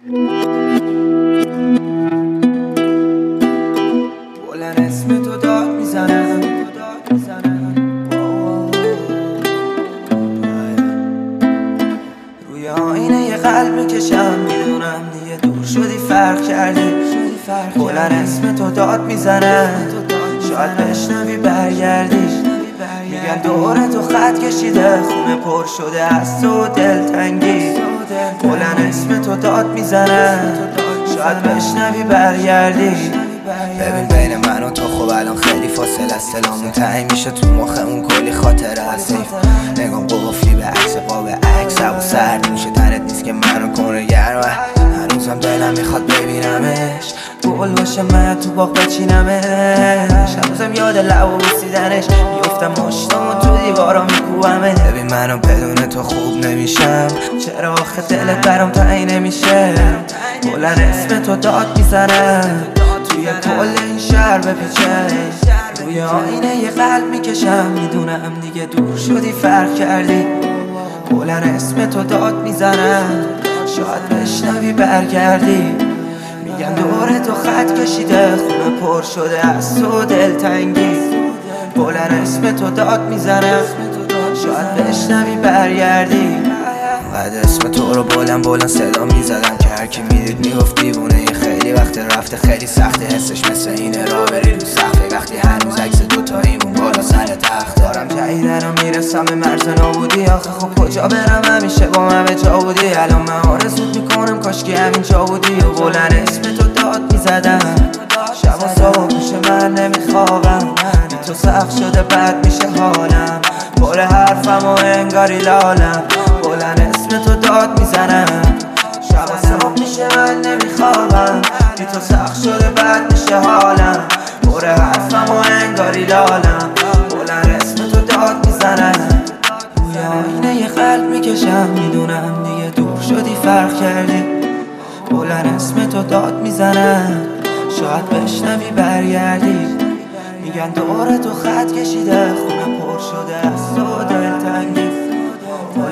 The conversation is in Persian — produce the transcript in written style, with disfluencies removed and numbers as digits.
بلند اسم تو داد میزنم، روی آینه یه قلب میکشم، میدونم دیگه دور شدی، فرق کردی. بلند اسم تو داد میزنم، شاید بشنوی برگردی. میگن دور تو خط کشیده، خونه پر شده از تو دلتنگی. بلند اسم تو داد میزنم، شاید بشنوی برگردی. ببین بین من و تو خب الان خیلی فاصله است، دلمون تعیین میشه تو مخمون کلی خاطره هست. نگام قفلی به عکس قاب عکس، هوا سرد میشه تنت نیست که منو کنه گرمه. هنوزم دلم میخواد ببینمش، گل باشه من تو باغ بچینمش. هنوزم یاد لب و بوسیدنش، میفتم مشتامو تو دیوارا میکوبمه. ببین منو بدون تو خوب نمیشم، چرا آخه دلت برام تعیین نمیشه؟ بلند اسم تو داد میزنم، توی کل این شهر بپیچه. روی آینه یه قلب میکشم، میدونم دیگه دور شدی، فرق کردی. بلند اسم تو داد میزنم، شاید بشنوی برگردی. میگن دور تو خط کشیده، خونه پر شده از تو دلتنگی. بلند اسم تو داد میزنم، شاید بشنوی برگردی. بعد اسم تو رو بلند صدا میزدم که هرکی میدید میگفت دیوونه. خیلی وقت رفته، خیلی سخته حسش، مثل اینه را بری رو سخته. وقتی هنوز عکس دوتاییمون بالا سر تخت دارم جدیدن و میرسم به مرز نابودی. آخه خب کجا برم، همیشه با من به جا بودی. الان من آرزوت میکنم کاشکی همین جا بودی. و بلند اسم تو داد میزدم، شب و صبح پیش من نمیخوابم. بی تو سخت شده بد میشه حالم، پر حرفم و انگاری لالم. بلند اسم تو داد میزنم، شب و صبح میشه من نمیخوابم. بی تو سخت شده بد میشه حالم، پر حرفم و انگاری لالم. بلند اسم تو داد میزنم، روی آینه یه قلب میکشم، میدونم دیگه دور شدی، فرق کردی. بلند اسم تو داد میزنم، شاید بشنوی برگردی. میگن دور تو خط کشیده، خونه پر شده از تو دلتنگی.